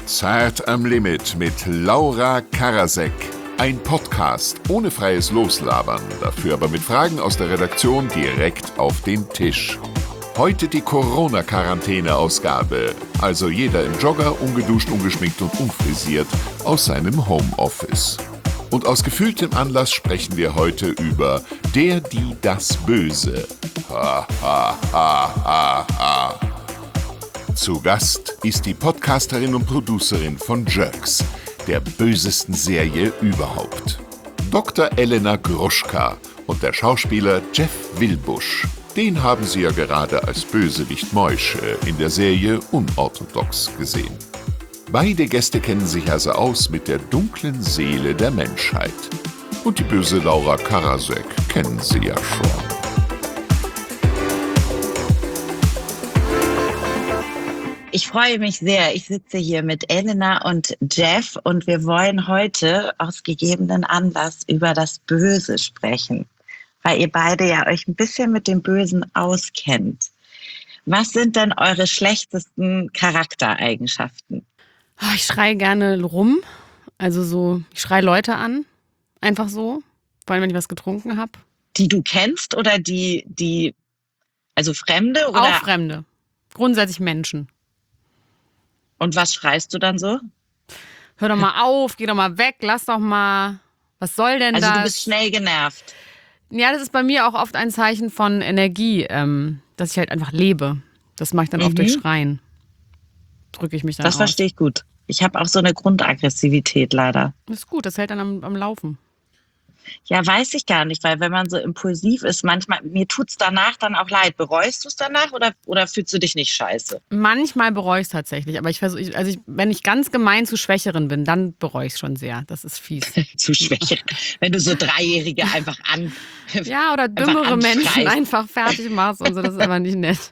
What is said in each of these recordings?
Zart am Limit mit Laura Karasek. Ein Podcast ohne freies Loslabern, dafür aber mit Fragen aus der Redaktion direkt auf den Tisch. Heute die Corona-Quarantäne-Ausgabe, also jeder im Jogger, ungeduscht, ungeschminkt und unfrisiert aus seinem Homeoffice. Und aus gefühltem Anlass sprechen wir heute über der, die, das Böse. Ha, ha, ha, ha, ha. Zu Gast ist die Podcasterin und Producerin von Jerks, der bösesten Serie überhaupt. Dr. Elena Gruschka und der Schauspieler Jeff Wilbusch. Den haben Sie ja gerade als Bösewicht Moische in der Serie Unorthodox gesehen. Beide Gäste kennen sich also aus mit der dunklen Seele der Menschheit. Und die böse Laura Karasek kennen Sie ja schon. Ich freue mich sehr. Ich sitze hier mit Elena und Jeff und wir wollen heute aus gegebenen Anlass über das Böse sprechen, weil ihr beide ja euch ein bisschen mit dem Bösen auskennt. Was sind denn eure schlechtesten Charaktereigenschaften? Ich schreie gerne rum, ich schreie Leute an, einfach so, vor allem wenn ich was getrunken habe. Die du kennst oder also Fremde? Oder? Auch Fremde, grundsätzlich Menschen. Und was schreist du dann so? Hör doch mal auf, geh doch mal weg, lass doch mal, was soll denn das? Also du bist schnell genervt. Ja, das ist bei mir auch oft ein Zeichen von Energie, dass ich halt einfach lebe. Das mache ich dann oft durch Schreien. Drücke ich mich dann aus. Das verstehe ich gut. Ich habe auch so eine Grundaggressivität leider. Das ist gut, das hält dann am Laufen. Ja, weiß ich gar nicht, weil wenn man so impulsiv ist, manchmal, mir tut's danach dann auch leid. Bereust du es danach oder fühlst du dich nicht scheiße? Manchmal bereue ich es tatsächlich, aber wenn ich ganz gemein zu Schwächeren bin, dann bereue ich es schon sehr. Das ist fies. Zu Schwächeren. Wenn du so Dreijährige einfach Ja, oder dümmere Menschen einfach fertig machst und so, das ist aber nicht nett.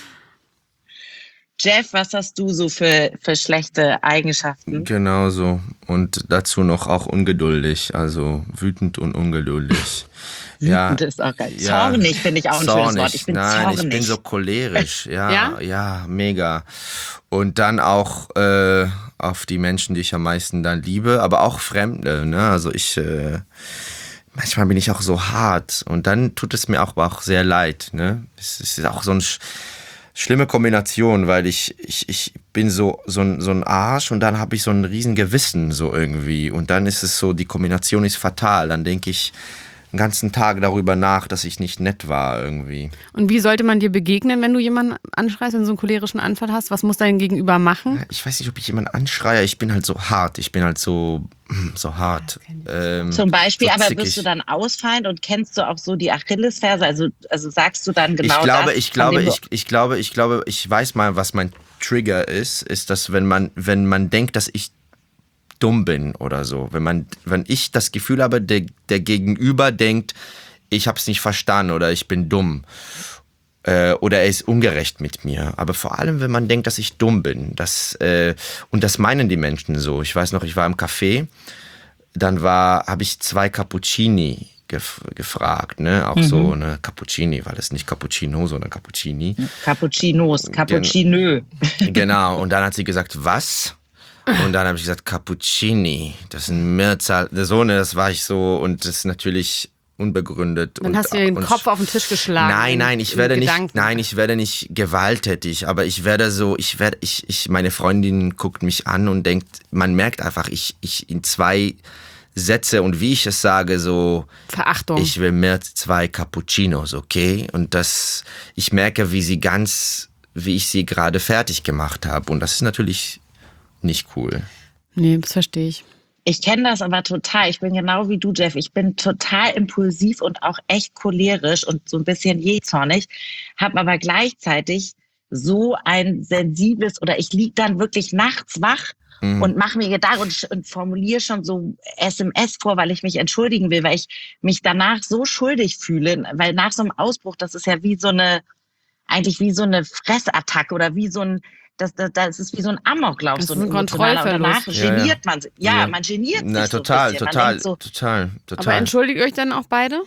Jeff, was hast du so für schlechte Eigenschaften? Genauso. Und dazu noch auch ungeduldig, also wütend und ungeduldig. Wütend ist auch geil. Ja, zornig finde ich auch ein schönes Wort. Ich bin zornig. Ich bin so cholerisch. Ja? Ja, mega. Und dann auch auf die Menschen, die ich am meisten dann liebe, aber auch Fremde. Ne? Also manchmal bin ich auch so hart und dann tut es mir auch sehr leid. Ne? Es ist auch so ein schlimme Kombination, weil ich bin so ein Arsch und dann habe ich so ein riesen Gewissen so irgendwie und dann ist es so, die Kombination ist fatal, dann denke ich den ganzen Tag darüber nach, dass ich nicht nett war irgendwie. Und wie sollte man dir begegnen, wenn du jemanden anschreist, wenn du so einen cholerischen Anfall hast? Was muss dein Gegenüber machen? Ich weiß nicht, ob ich jemanden anschreie, ich bin halt so hart, ich bin halt so hart. Zum Beispiel, so aber zickig. bist du dann ausfallend und kennst du auch so die Achillesferse? Also sagst du dann genau ich glaube, ich weiß mal, was mein Trigger ist, dass wenn man denkt, dass ich dumm bin oder so, wenn ich das Gefühl habe, der Gegenüber denkt, ich habe es nicht verstanden oder ich bin dumm oder er ist ungerecht mit mir, aber vor allem, wenn man denkt, dass ich dumm bin, und das meinen die Menschen so. Ich weiß noch, ich war im Café, dann habe ich 2 Cappuccini gefragt, ne, auch so eine Cappuccini, weil es nicht Cappuccino, sondern Cappuccini. Cappuccinos, Cappuccinö. Genau, und dann hat sie gesagt, was? Und dann habe ich gesagt, Cappuccini, das ist ein Mehrzahl, das war ich so und das ist natürlich unbegründet. Dann hast du den Kopf auf den Tisch geschlagen. Nein, ich werde nicht gewalttätig, aber meine Freundin guckt mich an und denkt, man merkt einfach, ich in 2 Sätze und wie ich es sage, so Verachtung. Ich will mehr 2 Cappuccinos, okay? Und ich merke, wie ich sie gerade fertig gemacht habe und das ist natürlich nicht cool. Nee, das verstehe ich. Ich kenne das aber total. Ich bin genau wie du, Jeff. Ich bin total impulsiv und auch echt cholerisch und so ein bisschen jähzornig, habe aber gleichzeitig so ein sensibles, oder ich liege dann wirklich nachts wach und mache mir Gedanken und formuliere schon so SMS vor, weil ich mich entschuldigen will, weil ich mich danach so schuldig fühle, weil nach so einem Ausbruch, das ist ja eigentlich wie so eine Fressattacke oder wie so ein das ist wie so ein Amoklauf, das so ist ein Kontrollverlust. Und danach geniert man sich. Ja, man geniert sich total, so ein bisschen. Total. Aber entschuldigt euch dann auch beide?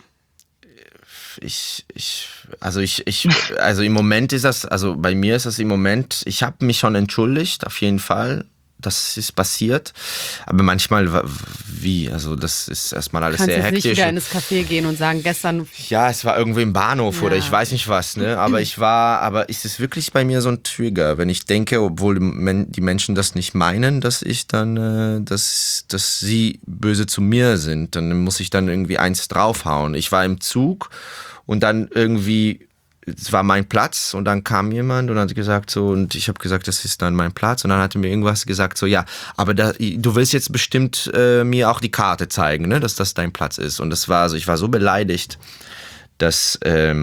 Also im Moment ist das, also bei mir ist das im Moment, ich habe mich schon entschuldigt, auf jeden Fall. das ist passiert. Aber manchmal, also das ist erstmal alles Kannst sehr jetzt hektisch. nicht wieder in das Café gehen und sagen, gestern... Ja, es war irgendwie im Bahnhof oder ich weiß nicht was, ne? Aber ist es wirklich bei mir so ein Trigger, wenn ich denke, obwohl die Menschen das nicht meinen, dass ich dann, dass sie böse zu mir sind, dann muss ich dann irgendwie eins draufhauen. Ich war im Zug und dann irgendwie, es war mein Platz und dann kam jemand und hat gesagt so, und ich habe gesagt, das ist dann mein Platz und dann hat er mir irgendwas gesagt so, ja, aber du willst jetzt bestimmt mir auch die Karte zeigen, ne, dass das dein Platz ist. Und das war so, ich war so beleidigt, dass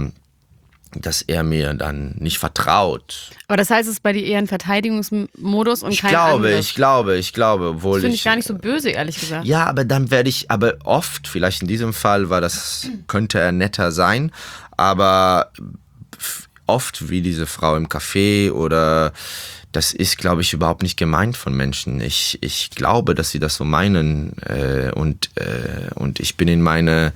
er mir dann nicht vertraut. Aber das heißt, es ist bei dir eher ein Verteidigungsmodus und kein Ich glaube, obwohl das finde ich gar nicht so böse, ehrlich gesagt. Ja, aber dann aber oft, vielleicht in diesem Fall könnte er netter sein, aber oft wie diese Frau im Café oder das ist, glaube ich, überhaupt nicht gemeint von Menschen. Ich glaube, dass sie das so meinen und ich bin in meine...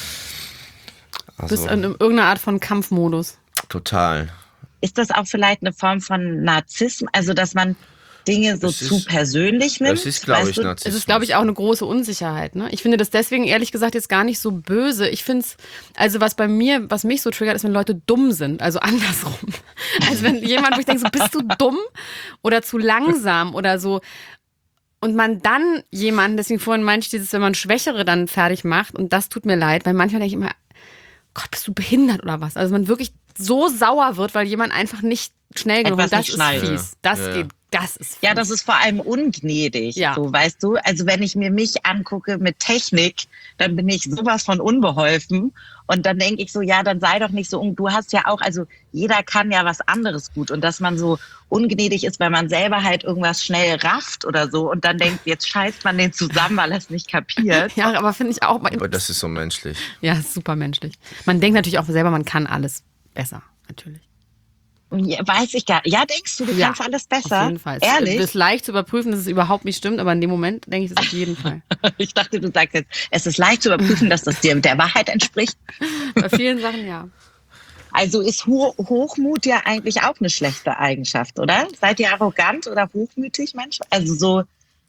Du bist in irgendeiner Art von Kampfmodus. Total. Ist das auch vielleicht eine Form von Narzissmus? Also, dass man Dinge so zu persönlich nimmt? Das ist, glaube ich, Narzissmus. Es ist, glaube ich, auch eine große Unsicherheit. Ne? Ich finde das deswegen, ehrlich gesagt, jetzt gar nicht so böse. Ich finde es, also was mich so triggert, ist, wenn Leute dumm sind. Also andersrum. Also wenn jemand, wo ich denke, so, bist du dumm oder zu langsam oder so. Und man dann jemanden, deswegen vorhin meinte ich wenn man Schwächere dann fertig macht, und das tut mir leid, weil manchmal denke ich immer, Gott, bist du behindert oder was? Also man wirklich so sauer wird, weil jemand einfach nicht schnell genug ist. Das ist fies. Das ist fies. Ja, das ist vor allem ungnädig, so, weißt du? Also wenn ich mir mich angucke mit Technik, dann bin ich sowas von unbeholfen. Und dann denke ich so, ja, dann sei doch nicht so, du hast ja auch, also jeder kann ja was anderes gut. Und dass man so ungnädig ist, weil man selber halt irgendwas schnell rafft oder so und dann denkt, jetzt scheißt man den zusammen, weil er es nicht kapiert. Ja, aber finde ich auch. Aber das ist so menschlich. Ja, ist super menschlich. Man denkt natürlich auch selber, man kann alles besser, natürlich. Ja, weiß ich gar nicht. Ja, denkst du kannst alles besser? Auf jeden Fall. Ehrlich? Es ist leicht zu überprüfen, dass es überhaupt nicht stimmt, aber in dem Moment denke ich es auf jeden Fall. Ich dachte, du sagst jetzt, es ist leicht zu überprüfen, dass das dir der Wahrheit entspricht. Bei vielen Sachen ja. Also ist Hochmut ja eigentlich auch eine schlechte Eigenschaft, oder? Seid ihr arrogant oder hochmütig, Mensch? Also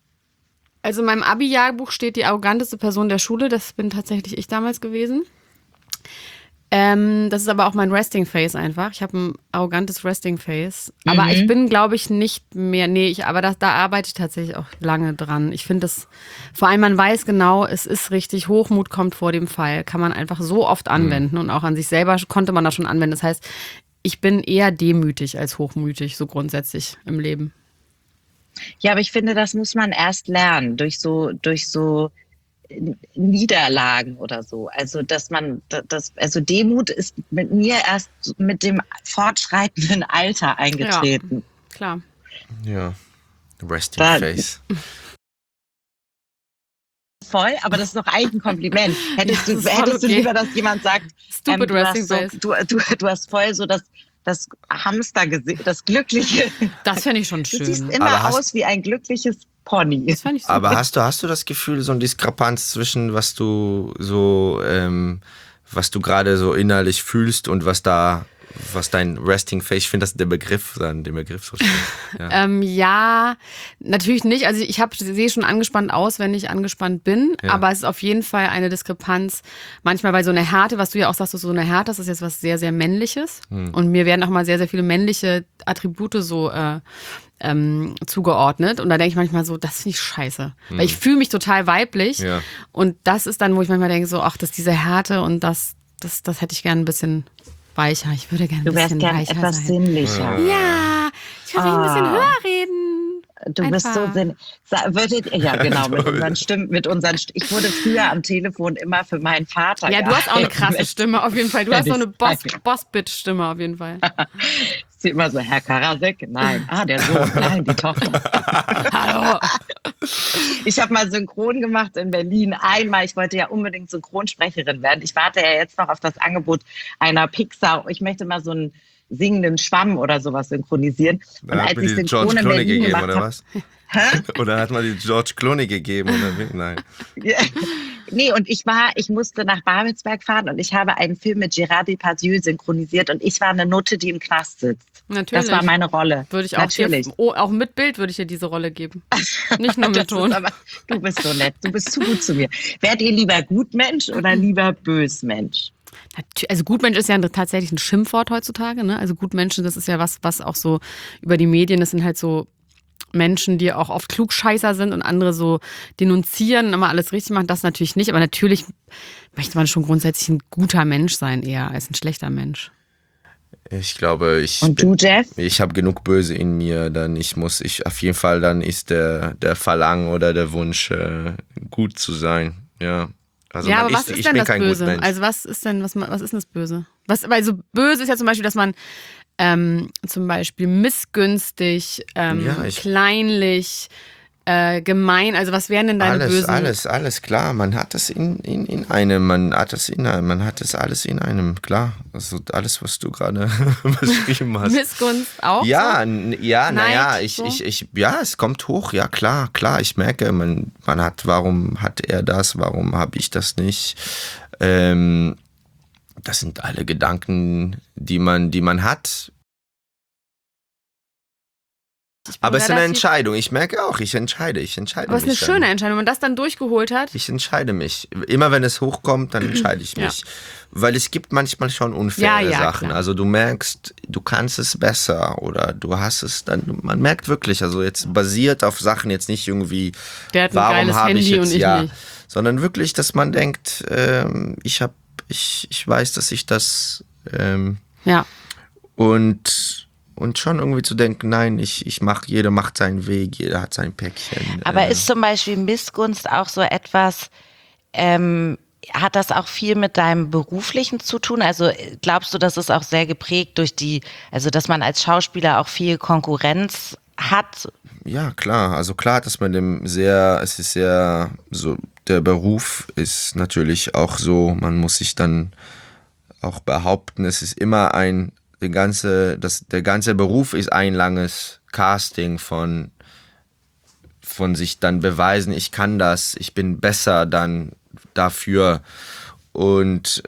in meinem Abi-Jahrbuch steht die arroganteste Person der Schule. Das bin tatsächlich ich damals gewesen. Das ist aber auch mein Resting-Face einfach. Ich habe ein arrogantes Resting-Face. Aber ich bin, glaube ich, nicht mehr. Aber da arbeite ich tatsächlich auch lange dran. Ich finde das, vor allem man weiß genau, es ist richtig, Hochmut kommt vor dem Fall. Kann man einfach so oft anwenden und auch an sich selber konnte man das schon anwenden. Das heißt, ich bin eher demütig als hochmütig, so grundsätzlich im Leben. Ja, aber ich finde, das muss man erst lernen, durch so Niederlagen oder so. Also, dass man also Demut ist mit mir erst mit dem fortschreitenden Alter eingetreten. Ja, klar. Ja. Resting Face. Voll, aber das ist doch eigentlich ein Kompliment. Hättest du lieber, dass jemand sagt, Stupid Resting Face. Du hast voll so das Hamstergesicht, das glückliche. Das fände ich schon schön. Du siehst immer aus wie ein glückliches Pony. Das fand ich super. Aber hast du das Gefühl, so eine Diskrepanz zwischen was du gerade so innerlich fühlst und was dein Resting Face, ich finde das den Begriff so schön. Ja. Ja, natürlich nicht. Also ich sehe schon angespannt aus, wenn ich angespannt bin, aber es ist auf jeden Fall eine Diskrepanz. Manchmal bei so einer Härte, was du ja auch sagst, so eine Härte, das ist jetzt was sehr, sehr Männliches. Und mir werden auch mal sehr, sehr viele männliche Attribute so zugeordnet. Und da denke ich manchmal so, das finde ich scheiße. Weil ich fühle mich total weiblich. Ja. Und das ist dann, wo ich manchmal denke, so, ach, das ist diese Härte und das hätte ich gerne ein bisschen weicher. Ich würde gerne ein bisschen weicher sein. Du wärst gerne etwas sinnlicher. Ja, ich würde ein bisschen höher reden. Du bist so ja genau, mit unseren Stimmen. Ich wurde früher am Telefon immer für meinen Vater. Ja, du hast auch eine krasse Stimme auf jeden Fall. Du hast so eine Boss-Bitch-Stimme auf jeden Fall. Sie immer so, Herr Karasek? Nein. Der Sohn. Nein, die Tochter. Hallo. Ich habe mal synchron gemacht in Berlin. Einmal, ich wollte ja unbedingt Synchronsprecherin werden. Ich warte ja jetzt noch auf das Angebot einer Pixar. Ich möchte mal so einen singenden Schwamm oder sowas synchronisieren. Und als ich synchron in Berlin gemacht habe... Oder hat man die George Clooney gegeben? Oder? Nein. Nee, und ich musste nach Babelsberg fahren und ich habe einen Film mit Gérard Depardieu synchronisiert und ich war eine Nutte, die im Knast sitzt. Natürlich. Das war meine Rolle. Würde ich auch Natürlich. dir, auch mit Bild würde ich dir diese Rolle geben. Nicht nur mit Ton. Du bist so nett, du bist zu gut zu mir. Wärt ihr lieber Gutmensch oder lieber Bösmensch? Also Gutmensch ist ja tatsächlich ein Schimpfwort heutzutage, ne? Also Gutmenschen, das ist ja was auch so über die Medien, das sind halt so Menschen, die auch oft Klugscheißer sind und andere so denunzieren, immer alles richtig machen, das natürlich nicht. Aber natürlich möchte man schon grundsätzlich ein guter Mensch sein, eher als ein schlechter Mensch. Ich glaube, Und du, Jeff? Ich habe genug Böse in mir, dann auf jeden Fall, dann ist der Verlangen oder der Wunsch, gut zu sein, ja. Also ja, aber was ist denn das Böse? Gutmensch. Also was ist denn das Böse? Also böse ist ja zum Beispiel, dass man zum Beispiel missgünstig, kleinlich, gemein. Also was wären denn deine bösen? Alles klar. Man hat das in einem. Man hat das alles in einem. Klar. Also alles, was du gerade beschrieben hast. Missgunst auch? Ja, so? naja, so? es kommt hoch. Ja, klar. Ich merke, man hat, warum hat er das? Warum habe ich das nicht? Das sind alle Gedanken, die man hat. Aber es ist eine Entscheidung. Ich merke auch, ich entscheide Aber mich. es ist eine schöne Entscheidung, wenn man das dann durchgeholt hat. Ich entscheide mich. Immer wenn es hochkommt, dann entscheide ich mich. Ja. Weil es gibt manchmal schon unfaire Sachen. Klar. Also du merkst, du kannst es besser oder du hast es dann, man merkt wirklich, also jetzt basiert auf Sachen jetzt nicht irgendwie, der hat ein warum geiles habe ich Handy jetzt, und ich nicht. Sondern wirklich, dass man denkt, ich weiß, dass ich das und schon irgendwie zu denken, nein, jeder macht seinen Weg, jeder hat sein Päckchen. Aber ist zum Beispiel Missgunst auch so etwas, hat das auch viel mit deinem Beruflichen zu tun? Also glaubst du, das ist auch sehr geprägt durch also dass man als Schauspieler auch viel Konkurrenz hat? Ja, klar. Also klar, dass man es ist sehr so, der Beruf ist natürlich auch so, man muss sich dann auch behaupten, es ist immer der ganze Beruf ist ein langes Casting von sich dann beweisen, ich kann das, ich bin besser dann dafür und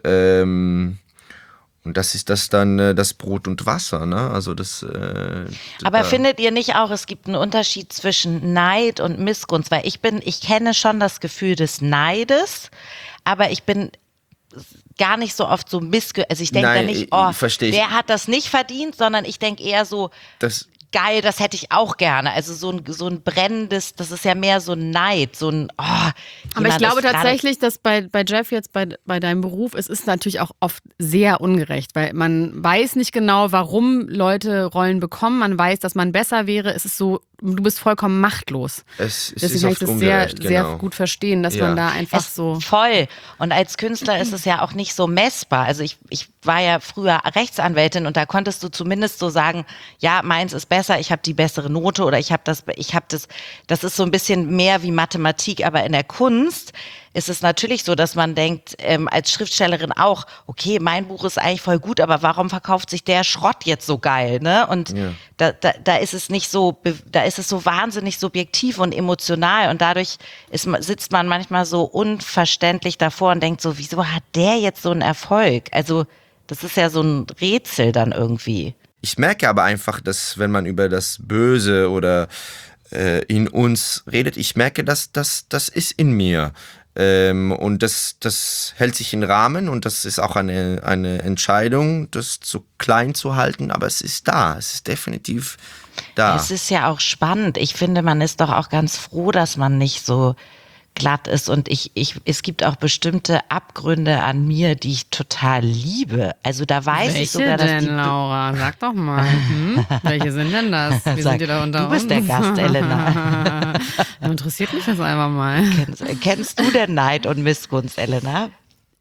das ist das dann das Brot und Wasser, ne? Also das. Aber findet ihr nicht auch, es gibt einen Unterschied zwischen Neid und Missgunst? Weil ich kenne schon das Gefühl des Neides, aber ich bin gar nicht so oft so also ich denke da nicht, der hat das nicht verdient, sondern ich denke eher so, geil, das hätte ich auch gerne. Also so ein brennendes, das ist ja mehr so ein Neid, so ein, aber ich glaube tatsächlich, dass bei Jeff jetzt bei deinem Beruf, es ist natürlich auch oft sehr ungerecht, weil man weiß nicht genau, warum Leute Rollen bekommen. Man weiß, dass man besser wäre. Es ist so, du bist vollkommen machtlos. Deswegen kann ich das sehr gut verstehen, dass man da einfach so... Voll. Und als Künstler ist es ja auch nicht so messbar. Also ich war ja früher Rechtsanwältin und da konntest du zumindest so sagen, ja, meins ist besser, ich habe die bessere Note oder das ist so ein bisschen mehr wie Mathematik, aber in der Kunst ist es natürlich so, dass man denkt, als Schriftstellerin auch, okay, mein Buch ist eigentlich voll gut, aber warum verkauft sich der Schrott jetzt so geil, ne? Und da ist es nicht so, da ist es so wahnsinnig subjektiv und emotional und dadurch sitzt man manchmal so unverständlich davor und denkt so, wieso hat der jetzt so einen Erfolg? Also das ist ja so ein Rätsel dann irgendwie. Ich merke aber einfach, dass wenn man über das Böse oder in uns redet, ich merke, dass das ist in mir. Und das hält sich in Rahmen und das ist auch eine Entscheidung, das zu klein zu halten, aber es ist da, es ist definitiv da. Es ist ja auch spannend. Ich finde, man ist doch auch ganz froh, dass man nicht so glatt ist und es gibt auch bestimmte Abgründe an mir, die ich total liebe. Also da weiß ich sogar, dass denn, Laura? Sag doch mal. Welche sind denn das? Wie sind die da unter uns? Du bist der Gast, Elena. Interessiert mich das einmal mal. Kennst du denn Neid und Missgunst, Elena?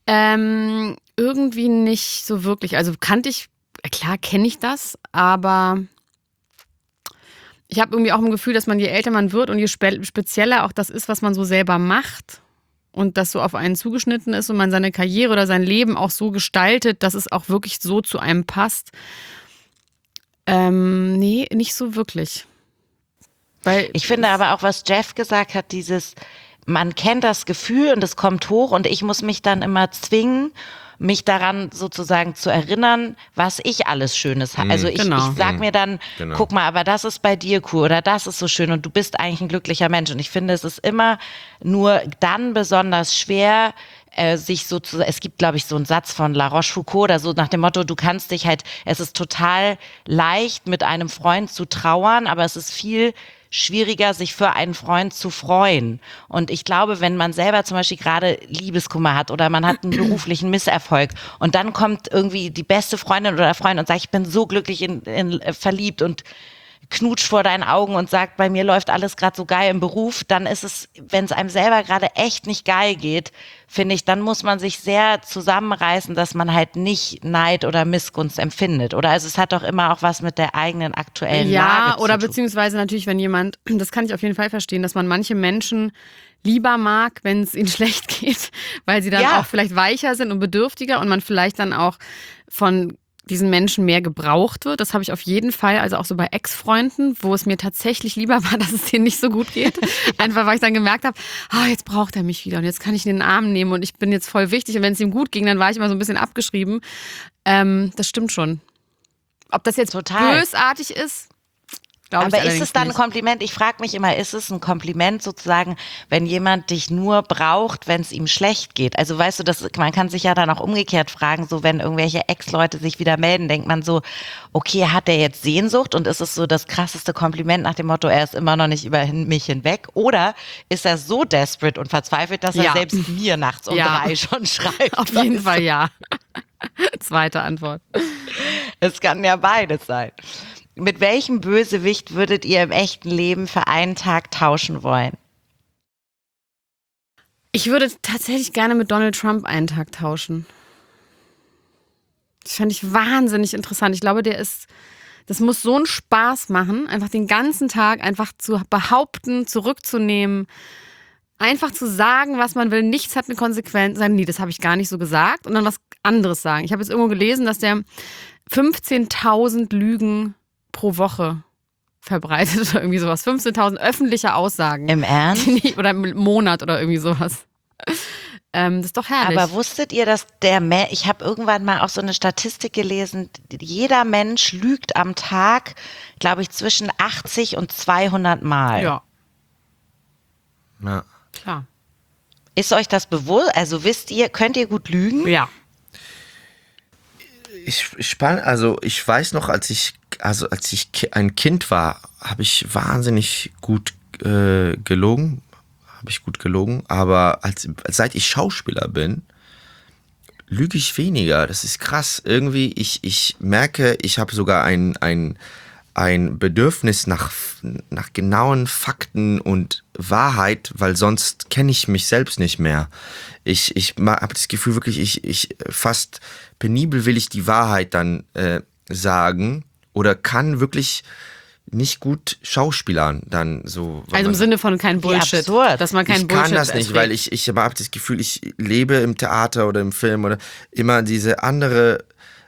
Irgendwie nicht so wirklich. Also klar kenne ich das, aber ich habe irgendwie auch ein Gefühl, dass man, je älter man wird und je spezieller auch das ist, was man so selber macht und das so auf einen zugeschnitten ist und man seine Karriere oder sein Leben auch so gestaltet, dass es auch wirklich so zu einem passt. Nee, nicht so wirklich. Ich finde aber auch, was Jeff gesagt hat, dieses man kennt das Gefühl und es kommt hoch und ich muss mich dann immer zwingen, mich daran sozusagen zu erinnern, was ich alles Schönes habe. Also ich sag mir dann, guck mal, aber das ist bei dir cool oder das ist so schön und du bist eigentlich ein glücklicher Mensch. Und ich finde, es ist immer nur dann besonders schwer, sich so zu, es gibt, glaube ich, so einen Satz von La Rochefoucauld oder so nach dem Motto, du kannst dich halt, es ist total leicht, mit einem Freund zu trauern, aber es ist viel schwieriger, sich für einen Freund zu freuen. Und ich glaube, wenn man selber zum Beispiel gerade Liebeskummer hat oder man hat einen beruflichen Misserfolg und dann kommt irgendwie die beste Freundin oder Freund und sagt, ich bin so glücklich in verliebt und knutscht vor deinen Augen und sagt, bei mir läuft alles gerade so geil im Beruf, dann ist es, wenn es einem selber gerade echt nicht geil geht, finde ich, dann muss man sich sehr zusammenreißen, dass man halt nicht Neid oder Missgunst empfindet. Oder also es hat doch immer auch was mit der eigenen aktuellen Lage zu tun. Ja, oder beziehungsweise natürlich, wenn jemand, das kann ich auf jeden Fall verstehen, dass man manche Menschen lieber mag, wenn es ihnen schlecht geht, weil sie dann auch vielleicht weicher sind und bedürftiger und man vielleicht dann auch von diesen Menschen mehr gebraucht wird. Das habe ich auf jeden Fall, also auch so bei Ex-Freunden, wo es mir tatsächlich lieber war, dass es denen nicht so gut geht. Einfach, weil ich dann gemerkt habe, jetzt braucht er mich wieder und jetzt kann ich ihn in den Arm nehmen und ich bin jetzt voll wichtig. Und wenn es ihm gut ging, dann war ich immer so ein bisschen abgeschrieben. Das stimmt schon. Ob das jetzt total bösartig ist, aber ist es dann ein Kompliment? Ich frage mich immer, ist es ein Kompliment sozusagen, wenn jemand dich nur braucht, wenn es ihm schlecht geht? Also weißt du, man kann sich ja dann auch umgekehrt fragen, so wenn irgendwelche Ex-Leute sich wieder melden, denkt man so, okay, hat der jetzt Sehnsucht und ist es so das krasseste Kompliment nach dem Motto, er ist immer noch nicht über mich hinweg? Oder ist er so desperate und verzweifelt, dass er selbst mir nachts um 3 schon schreibt? Auf jeden Fall ja. Zweite Antwort. Es kann ja beides sein. Mit welchem Bösewicht würdet ihr im echten Leben für einen Tag tauschen wollen? Ich würde tatsächlich gerne mit Donald Trump einen Tag tauschen. Das fände ich wahnsinnig interessant. Ich glaube, das muss so einen Spaß machen, einfach den ganzen Tag einfach zu behaupten, zurückzunehmen, einfach zu sagen, was man will. Nichts hat eine Konsequenz. Nee, das habe ich gar nicht so gesagt. Und dann was anderes sagen. Ich habe jetzt irgendwo gelesen, dass der 15.000 Lügen pro Woche verbreitet oder irgendwie sowas. 15.000 öffentliche Aussagen. Im Ernst? Oder im Monat oder irgendwie sowas. Das ist doch herrlich. Aber wusstet ihr, dass ich habe irgendwann mal auch so eine Statistik gelesen, jeder Mensch lügt am Tag, glaube ich, zwischen 80 und 200 Mal. Ja. Ja. Klar. Ist euch das bewusst? Also könnt ihr gut lügen? Ja. Ich weiß noch, als ich ein Kind war, habe ich wahnsinnig gut gelogen. Aber seit ich Schauspieler bin, lüge ich weniger. Das ist krass. Irgendwie, ich merke, ich habe sogar ein Bedürfnis nach genauen Fakten und Wahrheit, weil sonst kenne ich mich selbst nicht mehr. Ich habe das Gefühl wirklich, ich fast penibel will ich die Wahrheit dann sagen oder kann wirklich nicht gut schauspielern dann so. Also im Sinne von kein Bullshit. Dass man kein Bullshit kann das nicht, weil ich habe das Gefühl, ich lebe im Theater oder im Film oder immer diese anderes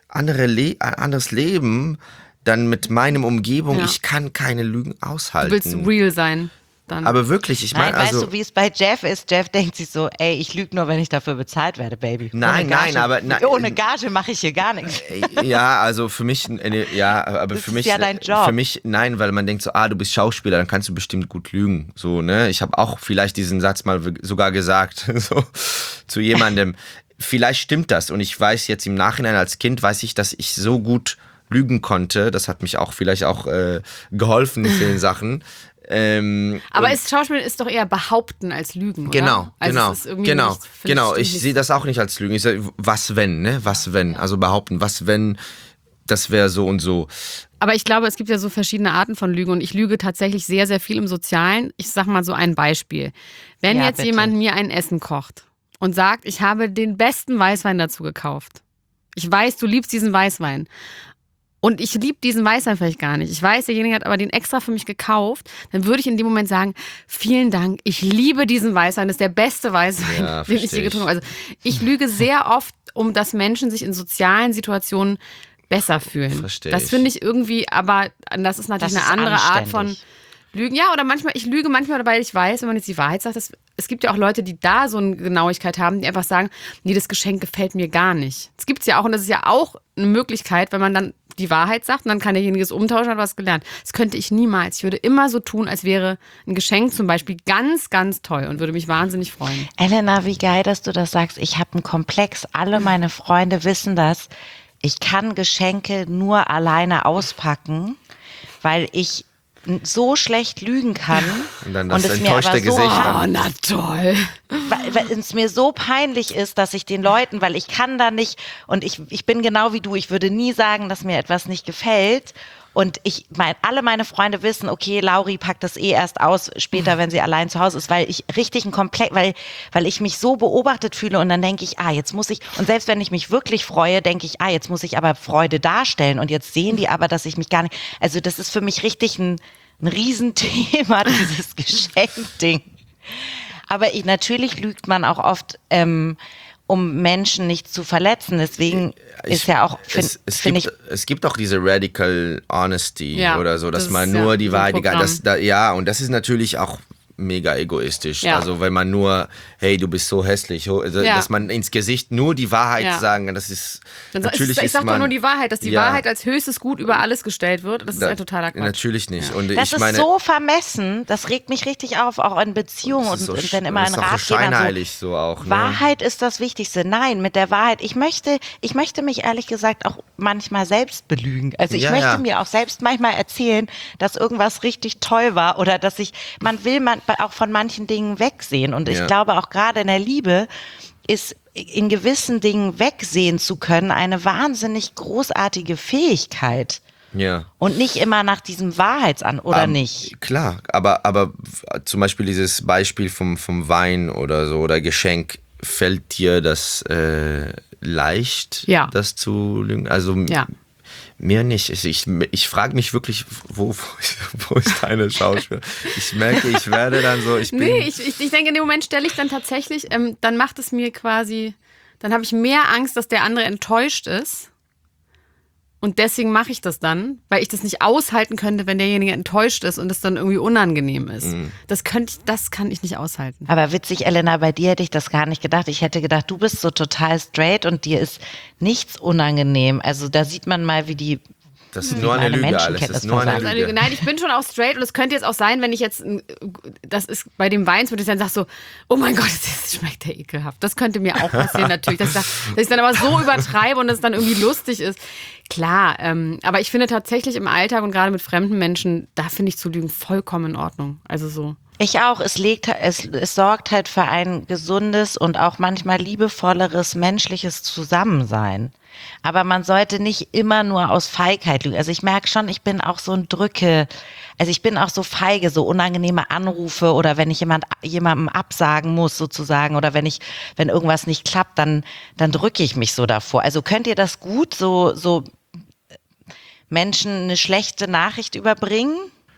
Leben dann mit meinem Umgebung. Ja. Ich kann keine Lügen aushalten. Du willst real sein. Dann. Aber wirklich, ich meine, weißt du, wie es bei Jeff ist? Jeff denkt sich so, ey, ich lüge nur, wenn ich dafür bezahlt werde, Baby. Ohne Gage mache ich hier gar nichts. Ja, also für mich, aber das für mich ist ja dein Job. Für mich, nein, weil man denkt so, du bist Schauspieler, dann kannst du bestimmt gut lügen. So, ne? Ich habe auch vielleicht diesen Satz mal sogar gesagt, so, zu jemandem. Vielleicht stimmt das und ich weiß jetzt im Nachhinein als Kind, weiß ich, dass ich so gut lügen konnte. Das hat mich auch vielleicht auch geholfen in vielen Sachen. Aber Schauspiel ist doch eher behaupten als lügen, oder? Genau. Ich sehe das auch nicht als Lügen. Ich sage, was wenn, ne? Was wenn? Also behaupten, was wenn, das wäre so und so. Aber ich glaube, es gibt ja so verschiedene Arten von Lügen und ich lüge tatsächlich sehr, sehr viel im Sozialen. Ich sag mal so ein Beispiel. Wenn jetzt jemand mir ein Essen kocht und sagt, ich habe den besten Weißwein dazu gekauft. Ich weiß, du liebst diesen Weißwein. Und ich liebe diesen Weißwein vielleicht gar nicht. Ich weiß, derjenige hat aber den extra für mich gekauft. Dann würde ich in dem Moment sagen, vielen Dank, ich liebe diesen Weißwein. Das ist der beste Weißwein, den ich je getrunken habe. Also ich lüge sehr oft, um dass Menschen sich in sozialen Situationen besser fühlen. Verstehe das finde ich irgendwie, aber das ist natürlich eine andere Art von lügen. Ja, oder manchmal, ich lüge manchmal, weil ich weiß, wenn man jetzt die Wahrheit sagt, es gibt ja auch Leute, die da so eine Genauigkeit haben, die einfach sagen, nee, das Geschenk gefällt mir gar nicht. Das gibt's ja auch und das ist ja auch eine Möglichkeit, wenn man dann die Wahrheit sagt und dann kann derjenige es umtauschen, hat was gelernt. Das könnte ich niemals. Ich würde immer so tun, als wäre ein Geschenk zum Beispiel ganz, ganz toll und würde mich wahnsinnig freuen. Elena, wie geil, dass du das sagst. Ich habe einen Komplex. Alle meine Freunde wissen das. Ich kann Geschenke nur alleine auspacken, weil ich so schlecht lügen kann. Und dann das es mir enttäuschte aber so, Gesicht. Oh, na toll. weil es mir so peinlich ist, dass ich den Leuten, weil ich kann da nicht, und ich bin genau wie du, ich würde nie sagen, dass mir etwas nicht gefällt. Und alle meine Freunde wissen, okay, Lauri packt das erst aus, später, wenn sie allein zu Hause ist, weil ich richtig ein Komplex, weil ich mich so beobachtet fühle und dann denke ich, jetzt muss ich, und selbst wenn ich mich wirklich freue, denke ich, jetzt muss ich aber Freude darstellen und jetzt sehen die aber, dass ich mich gar nicht, also das ist für mich richtig ein Riesenthema, dieses Geschenkding. Aber natürlich lügt man auch oft, um Menschen nicht zu verletzen. Deswegen ist ja auch, finde ich. Es gibt auch diese Radical Honesty oder so, dass das man ist nur ja die so ein Wahrheit, und das ist natürlich auch mega egoistisch. Ja. Also wenn man nur, hey, du bist so hässlich, dass man ins Gesicht nur die Wahrheit sagen, das ist dann natürlich ich sag man, doch nur die Wahrheit, dass die Wahrheit als höchstes Gut über alles gestellt wird. Das ist ein totaler Quatsch. Natürlich nicht. Und das ist so vermessen, das regt mich richtig auf, auch in Beziehungen und wenn immer ein Ratgeber so scheinheilig so auch. Ne? Wahrheit ist das Wichtigste. Nein, mit der Wahrheit. Ich möchte mich ehrlich gesagt auch manchmal selbst belügen. Also ich möchte mir auch selbst manchmal erzählen, dass irgendwas richtig toll war oder dass man will auch von manchen Dingen wegsehen. Und ich glaube auch gerade in der Liebe ist in gewissen Dingen wegsehen zu können eine wahnsinnig großartige Fähigkeit. Ja. Und nicht immer nach diesem oder nicht. Klar, aber zum Beispiel dieses Beispiel vom Wein oder so oder Geschenk, fällt dir das leicht, das zu lügen? Also mir nicht. Ich frage mich wirklich, wo ist deine Schauspiel? Ich merke, ich werde dann so, ich denke, in dem Moment stelle ich dann tatsächlich, dann macht es mir quasi, dann habe ich mehr Angst, dass der andere enttäuscht ist. Und deswegen mache ich das dann, weil ich das nicht aushalten könnte, wenn derjenige enttäuscht ist und es dann irgendwie unangenehm ist. Mhm. Das kann ich nicht aushalten. Aber witzig, Elena, bei dir hätte ich das gar nicht gedacht. Ich hätte gedacht, du bist so total straight und dir ist nichts unangenehm. Also da sieht man mal, wie das ist nur eine Lüge, alles. Das ist nur eine Lüge. Nein, ich bin schon auch straight und es könnte jetzt auch sein, wenn ich jetzt, das ist bei dem Wein, würde ich dann sagen so, oh mein Gott, das schmeckt ja ekelhaft. Das könnte mir auch passieren natürlich, dass ich dann aber so übertreibe und es dann irgendwie lustig ist. Klar, aber ich finde tatsächlich im Alltag und gerade mit fremden Menschen, da finde ich zu lügen vollkommen in Ordnung. Also so. Ich auch. Es sorgt halt für ein gesundes und auch manchmal liebevolleres menschliches Zusammensein. Aber man sollte nicht immer nur aus Feigheit lügen. Also ich merke schon, ich bin auch so ich bin auch so feige, so unangenehme Anrufe oder wenn ich jemandem absagen muss sozusagen oder wenn irgendwas nicht klappt, dann drücke ich mich so davor. Also könnt ihr das gut, so Menschen eine schlechte Nachricht überbringen?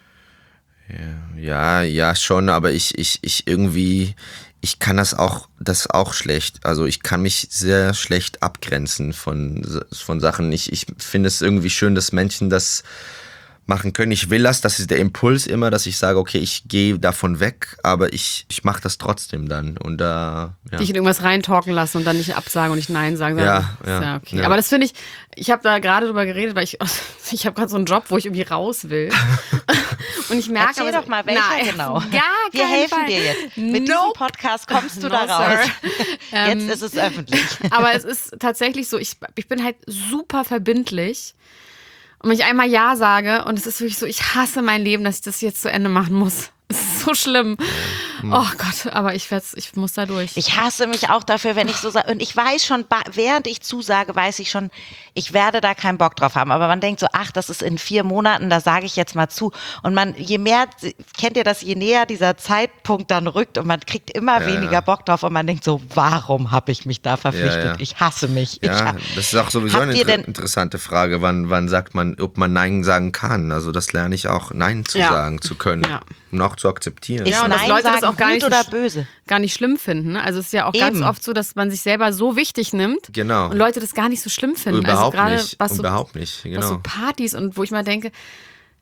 Ja, schon, aber ich irgendwie, ich kann das auch schlecht. Also ich kann mich sehr schlecht abgrenzen von Sachen. Ich finde es irgendwie schön, dass Menschen das machen können. Ich will das ist der Impuls immer, dass ich sage, okay, ich gehe davon weg, aber ich mache das trotzdem dann. Und dich in irgendwas reintalken lassen und dann nicht absagen und nicht Nein sagen. Ja, okay. Ja. Aber das finde ich habe da gerade drüber geredet, weil ich habe gerade so einen Job, wo ich irgendwie raus will. Und ich merke Erzähl doch mal, welcher genau. Wir helfen dir jetzt. Mit diesem Podcast kommst du da raus. Jetzt ist es öffentlich. Aber es ist tatsächlich so, ich bin halt super verbindlich. Und wenn ich einmal Ja sage und es ist wirklich so, ich hasse mein Leben, dass ich das jetzt zu Ende machen muss. Es ist so schlimm. Oh Gott, aber ich muss da durch. Ich hasse mich auch dafür, wenn ich so sage. Und ich weiß schon, während ich zusage, weiß ich schon, ich werde da keinen Bock drauf haben. Aber man denkt so, das ist in 4 Monaten, da sage ich jetzt mal zu. Und kennt ihr das, je näher dieser Zeitpunkt dann rückt und man kriegt immer weniger Bock drauf und man denkt so, warum habe ich mich da verpflichtet? Ja. Ich hasse mich. Ja, das ist auch sowieso eine interessante Frage. Wann sagt man, ob man Nein sagen kann? Also das lerne ich auch, Nein zu sagen zu können. Ja. Und auch zu akzeptieren. Ist und dass Nein Leute sagen das auch gar nicht oder böse? Gar nicht schlimm finden. Also es ist ja auch ganz oft so, dass man sich selber so wichtig nimmt und Leute das gar nicht so schlimm finden. Überhaupt also nicht. Überhaupt nicht. Genau. Was so Partys und wo ich mal denke,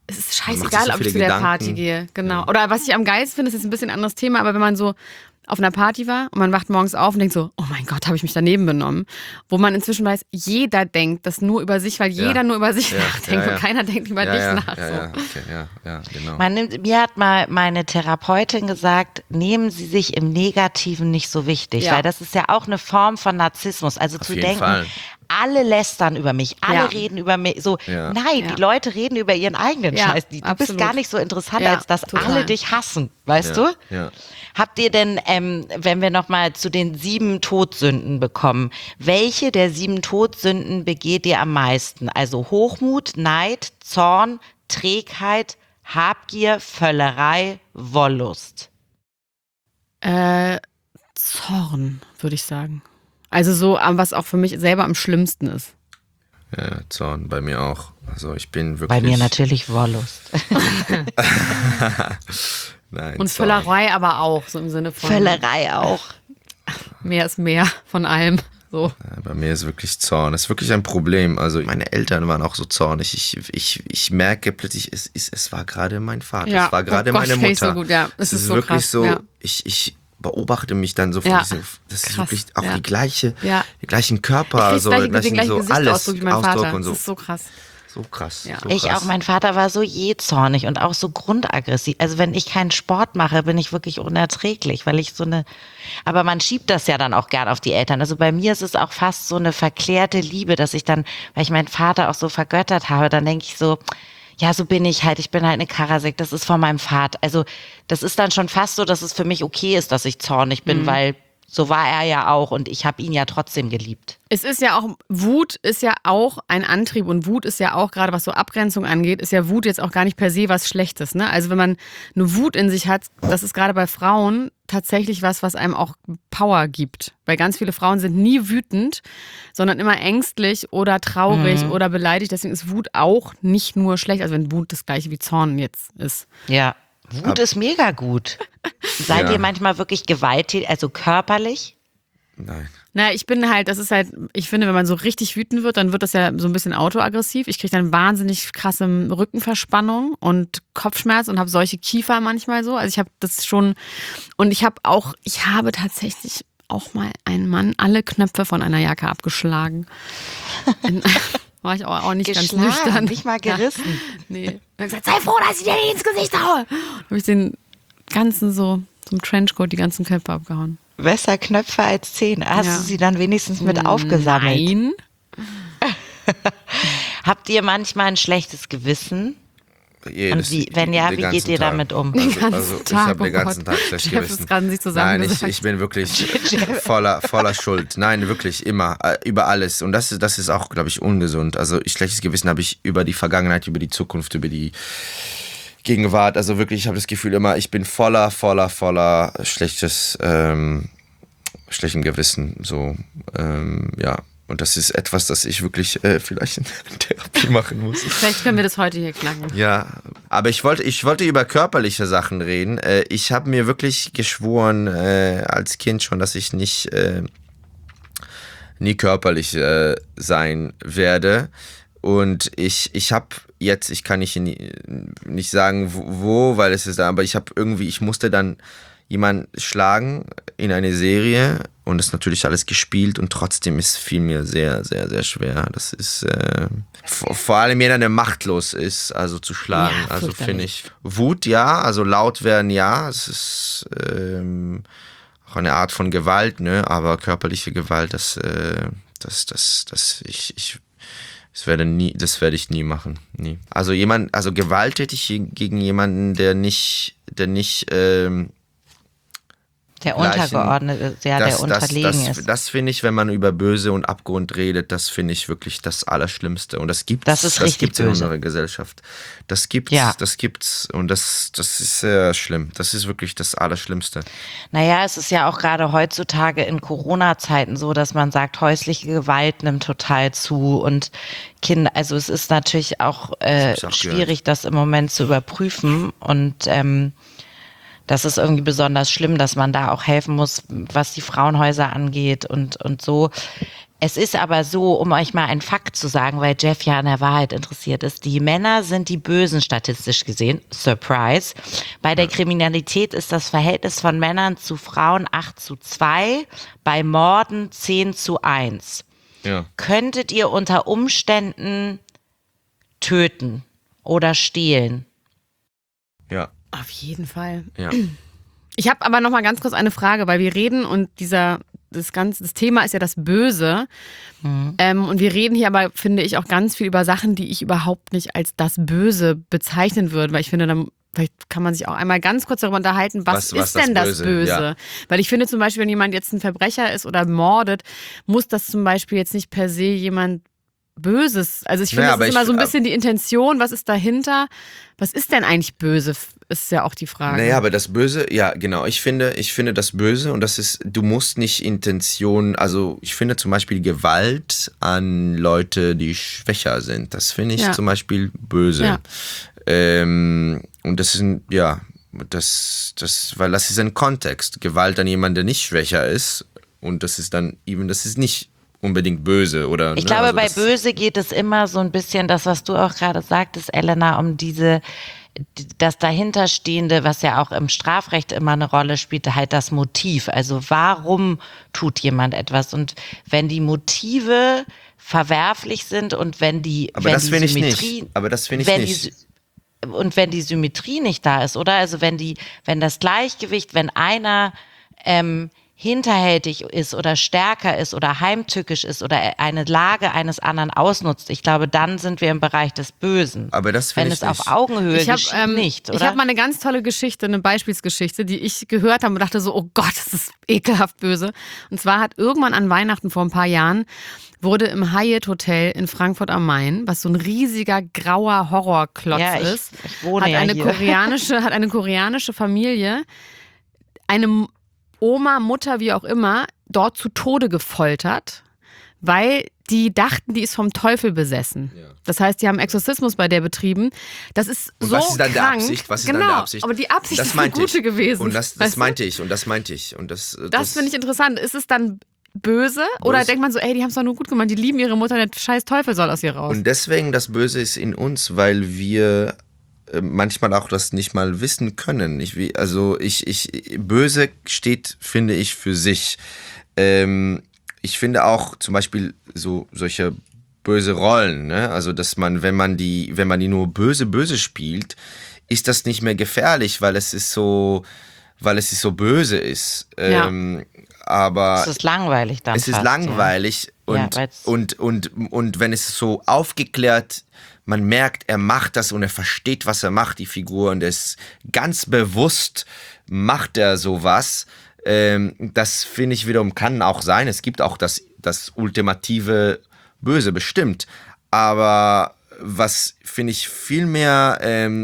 es ist Man macht sich scheißegal, so ob ich viele zu der Gedanken. Party gehe. Genau. Oder was ich am geilsten finde, ist jetzt ein bisschen ein anderes Thema, aber wenn man so auf einer Party war und man wacht morgens auf und denkt so, oh mein Gott, habe ich mich daneben benommen. Wo man inzwischen weiß, jeder denkt das nur über sich, weil jeder nur über sich nachdenkt und keiner denkt über dich nach. Genau. Mir hat mal meine Therapeutin gesagt, nehmen Sie sich im Negativen nicht so wichtig, weil das ist ja auch eine Form von Narzissmus. Also Auf zu jeden denken, Fall. alle lästern über mich, alle Ja. reden über mich. So, Ja. nein, die Leute reden über ihren eigenen Ja, Scheiß. Du bist absolut. gar nicht so interessant, Ja, als dass total. alle dich hassen, weißt du? Ja. Habt ihr denn, wenn wir nochmal zu den 7 Todsünden bekommen, welche der 7 Todsünden begeht ihr am meisten? Also Hochmut, Neid, Zorn, Trägheit, Habgier, Völlerei, Wollust. Zorn, würde ich sagen. Also so, was auch für mich selber am schlimmsten ist. Ja, Zorn, bei mir auch. Also ich bin wirklich... Bei mir natürlich Wollust. Nein, Und Zorn. Völlerei aber auch, so im Sinne von Völlerei auch. mehr ist mehr von allem. So. Ja, bei mir ist wirklich Zorn. Das ist wirklich ein Problem. Also meine Eltern waren auch so zornig. Ich merke plötzlich, es war gerade mein Vater. Ja. Es war gerade Oh Gott, meine kenn ich Mutter. so gut, ja. Es ist so wirklich krass, so, ja. ich beobachte mich dann so von Ja. diesem, das ist Krass, wirklich auch ja. die gleichen Ich Körper, krieg's so, gleich, den gleichen so alles, Gesichtsausdruck wie mein Ausdruck Vater. und so. Das ist so krass. So krass. Ja. So Ich krass. auch, mein Vater war so jähzornig und auch so grundaggressiv. Also wenn ich keinen Sport mache, bin ich wirklich unerträglich, weil ich aber man schiebt das ja dann auch gern auf die Eltern. Also bei mir ist es auch fast so eine verklärte Liebe, dass ich dann, weil ich meinen Vater auch so vergöttert habe, dann denke ich so, ja, so bin ich bin halt eine Karasek, das ist von meinem Vater. Also das ist dann schon fast so, dass es für mich okay ist, dass ich zornig bin, weil so war er ja auch und ich habe ihn ja trotzdem geliebt. Es ist ja auch, Wut ist ja auch ein Antrieb und Wut ist ja auch, gerade was so Abgrenzung angeht, ist ja Wut jetzt auch gar nicht per se was Schlechtes. Ne? Also wenn man eine Wut in sich hat, das ist gerade bei Frauen tatsächlich was einem auch Power gibt. Weil ganz viele Frauen sind nie wütend, sondern immer ängstlich oder traurig oder beleidigt. Deswegen ist Wut auch nicht nur schlecht, also wenn Wut das gleiche wie Zorn jetzt ist. Ja, Wut ist mega gut. Seid Ja. ihr manchmal wirklich gewalttätig, also körperlich? Nein. Naja, ich finde, wenn man so richtig wütend wird, dann wird das ja so ein bisschen autoaggressiv. Ich kriege dann wahnsinnig krasse Rückenverspannung und Kopfschmerz und habe solche Kiefer manchmal so. Also ich habe das schon, und ich habe tatsächlich auch mal einen Mann alle Knöpfe von einer Jacke abgeschlagen. War ich auch nicht ganz nüchtern. nicht mal gerissen. Ja, nee. Und gesagt, sei froh, dass ich dir nicht ins Gesicht haue. Habe ich den ganzen so zum Trenchcoat die ganzen Köpfe abgehauen. Besser Knöpfe als Zähne. Hast Ja. du sie dann wenigstens mit aufgesammelt? Nein. Habt ihr manchmal ein schlechtes Gewissen? Jedes, Und wie geht ganzen ihr Tag. damit um? Den ganzen Also ich Tag, habe oh den ganzen Gott. Tag schlecht Jeff Gewissen. ist gerade in sich Nein, zusammengesagt. ich bin wirklich voller Schuld. Nein, wirklich immer, über alles. Und das ist auch, glaube ich, ungesund. Also schlechtes Gewissen habe ich über die Vergangenheit, über die Zukunft, über die Gegenwart. Also wirklich, ich habe das Gefühl immer, ich bin voller schlechtem Gewissen. So, ja. Und das ist etwas, das ich wirklich vielleicht in Therapie machen muss. Vielleicht können wir das heute hier knacken. Ja, aber ich wollte über körperliche Sachen reden. Ich habe mir wirklich geschworen als Kind schon, dass ich nie körperlich sein werde. Und ich habe jetzt, ich kann nicht sagen wo, weil es ist da, aber ich musste dann jemanden schlagen in eine Serie und das natürlich alles gespielt und trotzdem fiel mir sehr, sehr, sehr schwer. Das ist vor allem jeder, der machtlos ist, also zu schlagen. Ja, also furchtbar. finde ich Wut, ja, also laut werden, ja, es ist auch eine Art von Gewalt, ne, aber körperliche Gewalt, das werde ich nie machen, nie. Also gewalttätig gegen jemanden, der nicht Der Untergeordnete, der unterlegen ist. Das finde ich, wenn man über Böse und Abgrund redet, das finde ich wirklich das Allerschlimmste. Und das gibt's in böse. unserer Gesellschaft. Das gibt's und das ist sehr schlimm. Das ist wirklich das Allerschlimmste. Naja, es ist ja auch gerade heutzutage in Corona-Zeiten so, dass man sagt, häusliche Gewalt nimmt total zu und Kinder, also es ist natürlich auch hab ich auch schwierig, das im Moment zu überprüfen und das ist irgendwie besonders schlimm, dass man da auch helfen muss, was die Frauenhäuser angeht und so. Es ist aber so, um euch mal einen Fakt zu sagen, weil Jeff ja an der Wahrheit interessiert ist, die Männer sind die Bösen statistisch gesehen. Surprise. Bei der Kriminalität ist das Verhältnis von Männern zu Frauen 8:2, bei Morden 10:1. Ja. Könntet ihr unter Umständen töten oder stehlen? Ja. Auf jeden Fall. Ja. Ich habe aber noch mal ganz kurz eine Frage, weil wir reden und das Thema ist ja das Böse. Und wir reden hier aber, finde ich, auch ganz viel über Sachen, die ich überhaupt nicht als das Böse bezeichnen würde, weil ich finde, dann vielleicht kann man sich auch einmal ganz kurz darüber unterhalten, was ist denn das Böse? Ja. Weil ich finde zum Beispiel, wenn jemand jetzt ein Verbrecher ist oder mordet, muss das zum Beispiel jetzt nicht per se jemand Böses. Also ich finde, das ist immer so ein bisschen die Intention, was ist dahinter? Was ist denn eigentlich böse, ist ja auch die Frage. Naja, aber das Böse, ja genau, ich finde das Böse und das ist, du musst nicht Intention, also ich finde zum Beispiel Gewalt an Leute, die schwächer sind, das finde ich zum Beispiel böse. Ja. Und das ist weil das ist ein Kontext. Gewalt an jemanden, der nicht schwächer ist und das ist dann eben, das ist nicht unbedingt böse oder. Ich glaube, bei böse geht es immer so ein bisschen, das, was du auch gerade sagtest, Elena, um das dahinterstehende, was ja auch im Strafrecht immer eine Rolle spielt, halt das Motiv. Also warum tut jemand etwas? Und wenn die Motive verwerflich sind und wenn die Symmetrie, und wenn die Symmetrie nicht da ist, oder? Also wenn das Gleichgewicht, wenn einer hinterhältig ist oder stärker ist oder heimtückisch ist oder eine Lage eines anderen ausnutzt, ich glaube, dann sind wir im Bereich des Bösen. Aber das finde ich nicht. Wenn es auf Augenhöhe geschieht, nicht, oder? Ich habe mal eine ganz tolle Geschichte, eine Beispielsgeschichte, die ich gehört habe und dachte so, oh Gott, das ist ekelhaft böse. Und zwar hat irgendwann an Weihnachten vor ein paar Jahren wurde im Hyatt Hotel in Frankfurt am Main, was so ein riesiger grauer Horrorklotz ist, ich wohne hat eine koreanische Familie eine Oma, Mutter, wie auch immer, dort zu Tode gefoltert, weil die dachten, die ist vom Teufel besessen. Ja. Das heißt, die haben Exorzismus bei der betrieben. Das ist so was ist dann krank. Der Absicht? Was ist genau, dann der Absicht? Aber die Absicht ist eine gute gewesen. Und das meinte ich. Und das meinte ich. Und das finde ich interessant. Ist es dann böse? Oder denkt man so, ey, die haben es doch nur gut gemacht, die lieben ihre Mutter, der scheiß Teufel soll aus ihr raus. Und deswegen, das Böse ist in uns, weil wir manchmal auch das nicht mal wissen können. Böse steht, finde ich, für sich. Ich finde auch zum Beispiel solche böse Rollen, ne? Also dass man, wenn man die nur böse spielt, ist das nicht mehr gefährlich, weil es so böse ist. Aber es ist langweilig dann. Es ist langweilig und wenn es so aufgeklärt, man merkt, er macht das und er versteht, was er macht, die Figur, und er ist ganz bewusst, macht er sowas. Das finde ich wiederum kann auch sein. Es gibt auch das ultimative Böse bestimmt. Aber was finde ich viel mehr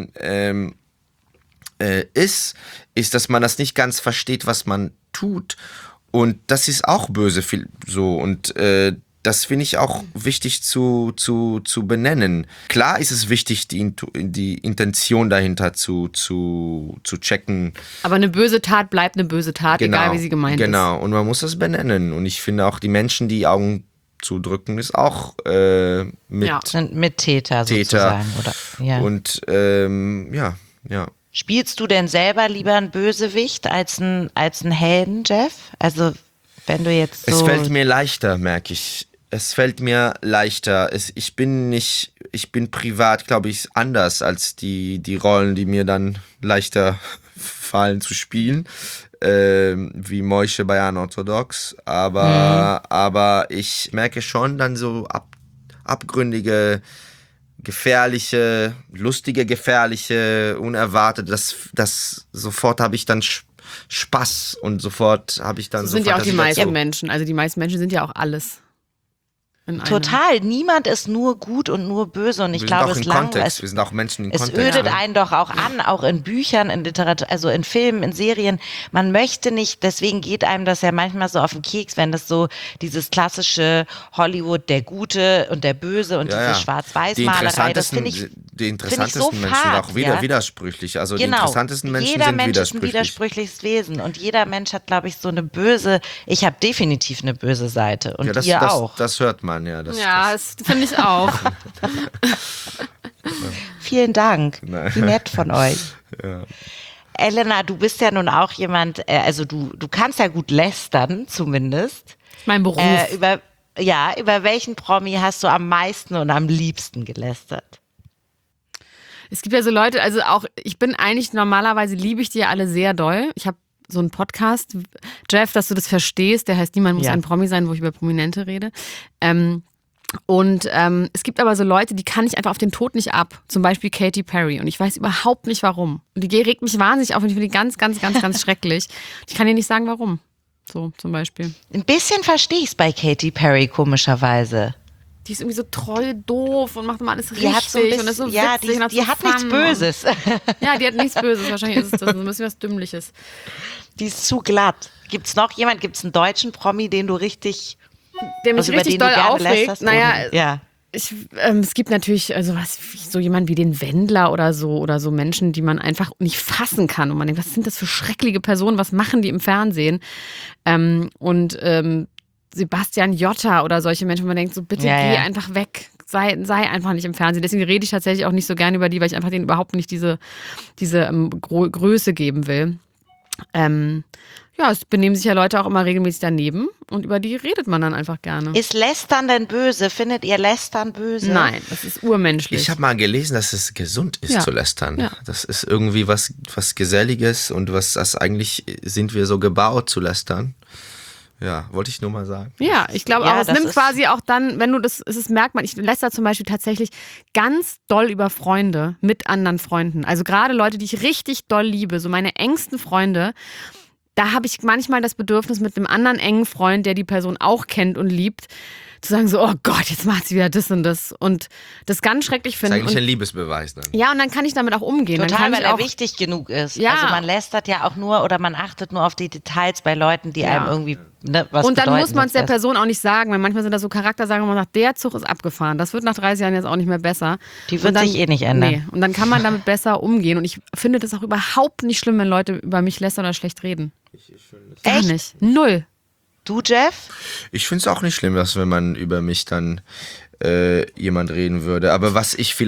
ist, dass man das nicht ganz versteht, was man tut. Und das ist auch böse so. Und das finde ich auch wichtig zu benennen. Klar ist es wichtig, die Intention dahinter zu checken. Aber eine böse Tat bleibt eine böse Tat, egal wie sie gemeint ist. Genau, und man muss das benennen. Und ich finde auch, die Menschen, die Augen zudrücken, ist auch sind Mittäter sozusagen. Oder, ja. Und ja. Spielst du denn selber lieber einen Bösewicht als einen Helden, Jeff? Also wenn du jetzt so... Es fällt mir leichter, merke ich. Es fällt mir leichter. Ich bin privat, glaube ich, anders als die Rollen, die mir dann leichter fallen zu spielen. Wie Moishe bei Unorthodox. Aber ich merke schon dann so abgründige, gefährliche, lustige, gefährliche, unerwartete, das sofort habe ich dann Spaß und sofort habe ich dann das sind ja auch die meisten Menschen. Also die meisten Menschen sind ja auch alles. Total. Niemand ist nur gut und nur böse. Und ich glaube, wir sind auch Menschen in Kontext. Es ödet einen doch auch an, auch in Büchern, in Literatur, also in Filmen, in Serien. Man möchte nicht, deswegen geht einem das ja manchmal so auf den Keks, wenn das so dieses klassische Hollywood, der Gute und der Böse und diese Schwarz-Weiß-Malerei, das finde ich die interessantesten so Menschen fad, auch ja. widersprüchlich. Also Genau. die interessantesten Menschen jeder sind Mensch ist ein widersprüchlich. widersprüchliches Wesen und jeder Mensch hat, glaube ich, so eine böse, ich habe definitiv eine böse Seite und Ja, ihr auch. Das hört man, ja. Das finde ich auch. Vielen Dank, Nein. wie nett von euch. Ja. Elena, du bist ja nun auch jemand, also du kannst ja gut lästern zumindest. Mein Beruf. Über welchen Promi hast du am meisten und am liebsten gelästert? Es gibt ja so Leute, also auch, ich bin eigentlich normalerweise, liebe ich die ja alle sehr doll. Ich habe so einen Podcast, Jeff, dass du das verstehst, der heißt Niemand muss ein Promi sein, wo ich über Prominente rede. Es gibt aber so Leute, die kann ich einfach auf den Tod nicht ab. Zum Beispiel Katy Perry. Und ich weiß überhaupt nicht warum. Und die regt mich wahnsinnig auf und ich finde die ganz, ganz, ganz, ganz schrecklich. Ich kann dir nicht sagen, warum. So zum Beispiel. Ein bisschen verstehe ich es bei Katy Perry komischerweise. Die ist irgendwie so treu doof und macht immer alles richtig Die hat so ein bisschen, und ist so ja, witzig und die so hat nichts Fun. Böses. Ja, die hat nichts Böses. Wahrscheinlich ist es das. Ein bisschen was Dümmliches. Die ist zu glatt. Gibt's noch jemand? Gibt's einen deutschen Promi, den du richtig, Der mich also über richtig den du doll gerne aufregt. lästerst? Naja, Ja. es gibt natürlich so jemand wie den Wendler oder so Menschen, die man einfach nicht fassen kann. Und man denkt, was sind das für schreckliche Personen? Was machen die im Fernsehen? Sebastian Jotta oder solche Menschen, wo man denkt, so bitte geh einfach weg. Sei einfach nicht im Fernsehen. Deswegen rede ich tatsächlich auch nicht so gerne über die, weil ich einfach denen überhaupt nicht diese Größe geben will. Es benehmen sich ja Leute auch immer regelmäßig daneben und über die redet man dann einfach gerne. Ist Lästern denn böse? Findet ihr Lästern böse? Nein, das ist urmenschlich. Ich habe mal gelesen, dass es gesund ist zu lästern. Ja. Das ist irgendwie was Geselliges und eigentlich sind wir so gebaut zu lästern. Ja, wollte ich nur mal sagen. Ja, ich glaube auch, es nimmt quasi auch dann, wenn du merkt man, ich lästere zum Beispiel tatsächlich ganz doll über Freunde mit anderen Freunden. Also gerade Leute, die ich richtig doll liebe, so meine engsten Freunde, da habe ich manchmal das Bedürfnis mit einem anderen engen Freund, der die Person auch kennt und liebt, zu sagen so, oh Gott, jetzt macht sie wieder das und das. Und das ganz schrecklich Das finden. ist eigentlich ein Liebesbeweis dann. Ja, und dann kann ich damit auch umgehen. Total, dann kann weil ich er auch, wichtig genug ist. Ja. Also man lästert ja auch nur oder man achtet nur auf die Details bei Leuten, die einem irgendwie was und dann bedeuten. muss man es der Person auch nicht sagen, weil manchmal sind da so Charaktersagen, wo man sagt, der Zug ist abgefahren. Das wird nach 30 Jahren jetzt auch nicht mehr besser. Die wird sich eh nicht ändern. Nee. Und dann kann man damit besser umgehen. Und ich finde das auch überhaupt nicht schlimm, wenn Leute über mich lästern oder schlecht reden. Gar Echt? nicht. Null. Du, Jeff? Ich finde es auch nicht schlimm, dass wenn man über mich dann jemand reden würde. Aber was ich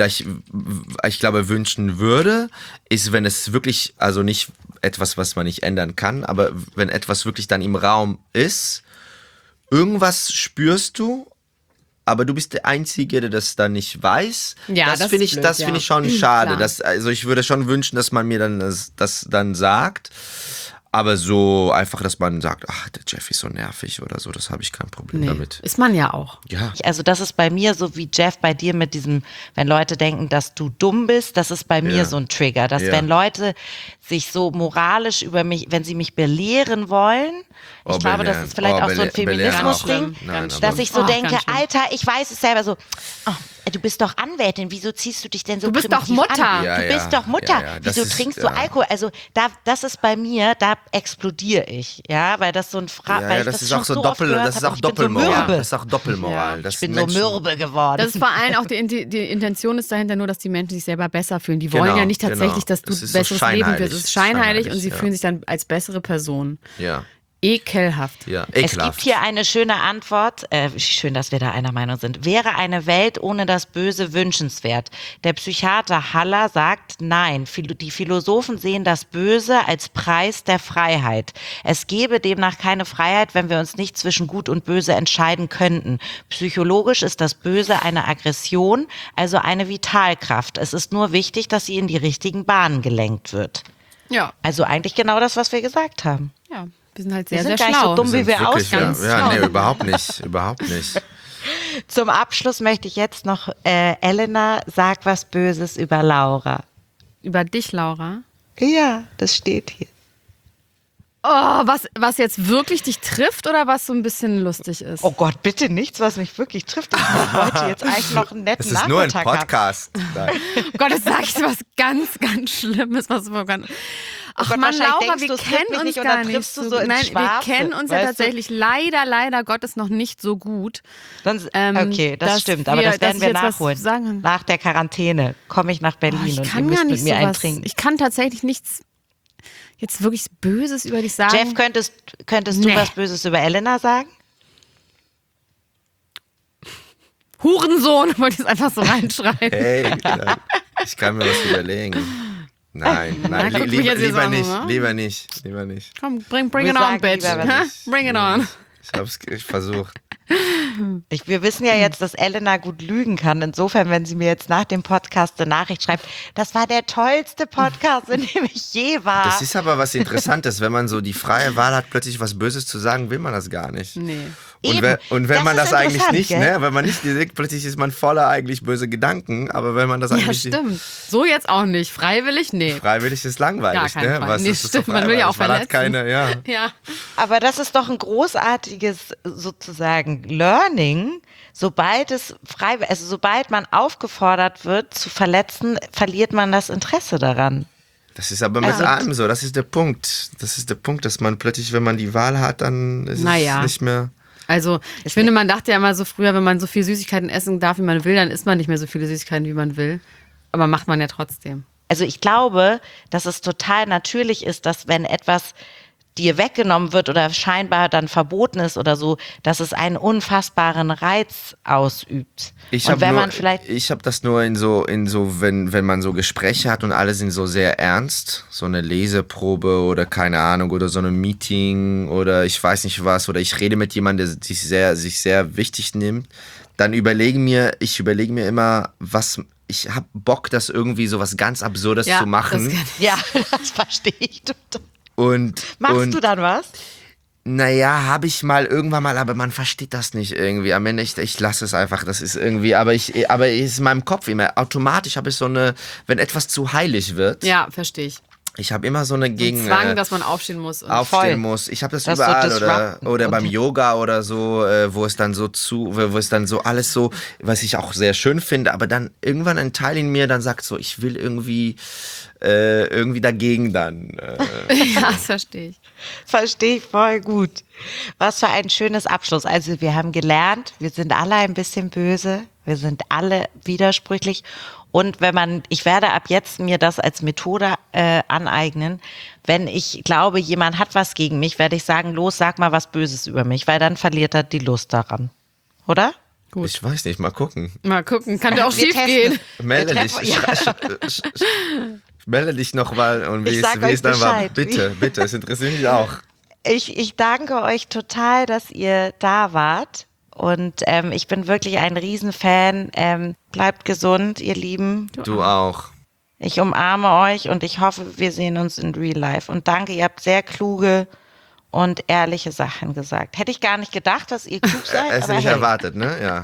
glaube, wünschen würde, ist, wenn es wirklich, also nicht etwas, was man nicht ändern kann, aber wenn etwas wirklich dann im Raum ist, irgendwas spürst du, aber du bist der Einzige, der das dann nicht weiß. Ja, das finde ich, blöd, das ja. finde ich schon schade. Klar. Also ich würde schon wünschen, dass man mir dann das dann sagt. Aber so einfach, dass man sagt, ach, der Jeff ist so nervig oder so, das habe ich kein Problem damit. Ist man ja auch. Ja. Also das ist bei mir so wie Jeff bei dir mit diesem, wenn Leute denken, dass du dumm bist, das ist bei mir so ein Trigger, dass wenn Leute sich so moralisch über mich, wenn sie mich belehren wollen, ich glaube, das ist vielleicht auch so ein Feminismus-Ding, dass ich so denke, Alter, ich weiß es selber so, du bist doch Anwältin, wieso ziehst du dich denn so Du bist doch primitiv Mutter. an? Ja, du bist doch Mutter, ja, wieso trinkst du Alkohol? Also das ist bei mir, da explodiere ich, weil das so ein weil ich das ist schon auch so oft gehört das ist habe, auch ich bin so Doppelmoral. mürbe. Das ist auch Doppelmoral. Ich bin so mürbe geworden. Das ist vor allem auch die Intention ist dahinter nur, dass die Menschen sich selber besser fühlen. Die wollen Genau, ja nicht tatsächlich, dass du Das ist so besseres Leben scheinheilig. wirst. Es ist scheinheilig und sie ja. fühlen sich dann als bessere Person. Ja, Ekelhaft. ja, Es ekelhaft. gibt hier eine schöne Antwort. Schön, dass wir da einer Meinung sind. Wäre eine Welt ohne das Böse wünschenswert? Der Psychiater Haller sagt, nein. Die Philosophen sehen das Böse als Preis der Freiheit. Es gäbe demnach keine Freiheit, wenn wir uns nicht zwischen Gut und Böse entscheiden könnten. Psychologisch ist das Böse eine Aggression, also eine Vitalkraft. Es ist nur wichtig, dass sie in die richtigen Bahnen gelenkt wird. Ja. Also eigentlich genau das, was wir gesagt haben. Ja. Wir sind halt Wir sehr, sind sehr gar nicht schlau. so dumm, wie wir Wirklich, aussehen. ja, nee, überhaupt nicht. Überhaupt nicht. Zum Abschluss möchte ich jetzt noch, Elena, sag was Böses über Laura. Über dich, Laura. Ja, das steht hier. Oh, was jetzt wirklich dich trifft oder was so ein bisschen lustig ist? Oh Gott, bitte nichts, was mich wirklich trifft. Ich wollte jetzt eigentlich noch einen netten Es ist nur ein Nachmittag haben. Podcast. Oh Gott, jetzt sage ich so was ganz, ganz Schlimmes. Ach Gott, Mann, wahrscheinlich Laura, denkst wir du, es trifft kennen mich uns nicht und gar dann nicht triffst du so so ins Nein, wir Schwarze, kennen uns ja weißt du? tatsächlich leider Gottes noch nicht so gut. Okay, das dass stimmt, aber das dass werden ich wir jetzt was nachholen. sagen. Nach der Quarantäne komme ich nach Berlin Ich und ihr kann müsst gar mit nicht mir einen sowas. trinken. Ich kann tatsächlich nichts jetzt wirklich Böses über dich sagen. Jeff, könntest du Nee. was Böses über Elena sagen? Hurensohn, wollte ich es einfach so reinschreien. Hey, ich kann mir was überlegen. Nein, guck mich jetzt lieber an, nicht, ne? lieber nicht. Komm, bring Wir it on, sagen bitch. lieber was. Hä? Bring it on. Ich versucht. Wir wissen ja jetzt, dass Elena gut lügen kann. Insofern, wenn sie mir jetzt nach dem Podcast eine Nachricht schreibt, das war der tollste Podcast, in dem ich je war. Das ist aber was Interessantes, wenn man so die freie Wahl hat, plötzlich was Böses zu sagen, will man das gar nicht. Nee. Und, Eben. wenn Das man ist das eigentlich interessant, nicht, gell? ne, wenn man nicht denkt, plötzlich ist man voller eigentlich böse Gedanken, aber wenn man das Ja, eigentlich stimmt. So jetzt auch nicht. Freiwillig? Nee. freiwillig ist langweilig, Gar keinen ne? Fall. Was Nee, ist das stimmt, so man will ja auch freiwillig? Man hat verletzen. keine, ja. Ja. Aber das ist doch ein großartiges sozusagen Learning. Sobald man aufgefordert wird zu verletzen, verliert man das Interesse daran. Das ist aber mit allem so, das ist der Punkt. Das ist der Punkt, dass man plötzlich, wenn man die Wahl hat, dann ist Naja. es nicht mehr. Also, ich finde, man dachte ja immer so früher, wenn man so viel Süßigkeiten essen darf, wie man will, dann isst man nicht mehr so viele Süßigkeiten, wie man will. Aber macht man ja trotzdem. Also ich glaube, dass es total natürlich ist, dass wenn etwas dir weggenommen wird oder scheinbar dann verboten ist oder so, dass es einen unfassbaren Reiz ausübt. Ich Und wenn man habe vielleicht das nur wenn man so Gespräche hat und alle sind so sehr ernst, so eine Leseprobe oder keine Ahnung oder so ein Meeting oder ich weiß nicht was oder ich rede mit jemandem, der sich sehr wichtig nimmt, dann überlege mir immer, ich habe Bock, das irgendwie so was ganz Absurdes Ja, zu machen. ja, das verstehe ich total. Machst du dann was? Naja, habe ich irgendwann mal, aber man versteht das nicht irgendwie. Am Ende, ich lasse es einfach, das ist irgendwie, aber es ist in meinem Kopf immer, automatisch habe ich so eine, wenn etwas zu heilig wird, Ja, verstehe ich. ich habe immer so eine Zwang, dass man aufstehen muss. Und aufstehen muss. Ich habe das Das so überall disrupten. oder beim Yoga oder so, wo es dann so alles so, was ich auch sehr schön finde, aber dann irgendwann ein Teil in mir dann sagt so, ich will irgendwie dagegen dann. Ja, das verstehe ich. Verstehe ich voll gut. Was für ein schönes Abschluss. Also wir haben gelernt, wir sind alle ein bisschen böse, wir sind alle widersprüchlich. Und ich werde ab jetzt mir das als Methode aneignen, wenn ich glaube, jemand hat was gegen mich, werde ich sagen, los, sag mal was Böses über mich, weil dann verliert er die Lust daran. Oder? Gut. Ich weiß nicht, mal gucken. Mal gucken, kann ja auch Wir schief testen gehen. es. Melde Wir dich. treffen- Melde dich noch mal und wie Ich es sag euch dann war. Bescheid. Bitte, es interessiert mich auch. Ich danke euch total, dass ihr da wart. Und ich bin wirklich ein Riesenfan. Bleibt gesund, ihr Lieben. Du auch. Ich umarme euch und ich hoffe, wir sehen uns in Real Life. Und danke, ihr habt sehr kluge und ehrliche Sachen gesagt. Hätte ich gar nicht gedacht, dass ihr klug seid. Es aber nicht hey. erwartet, ne? Ja.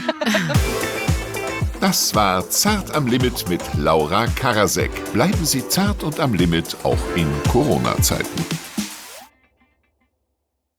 Das war Zart am Limit mit Laura Karasek. Bleiben Sie zart und am Limit auch in Corona-Zeiten.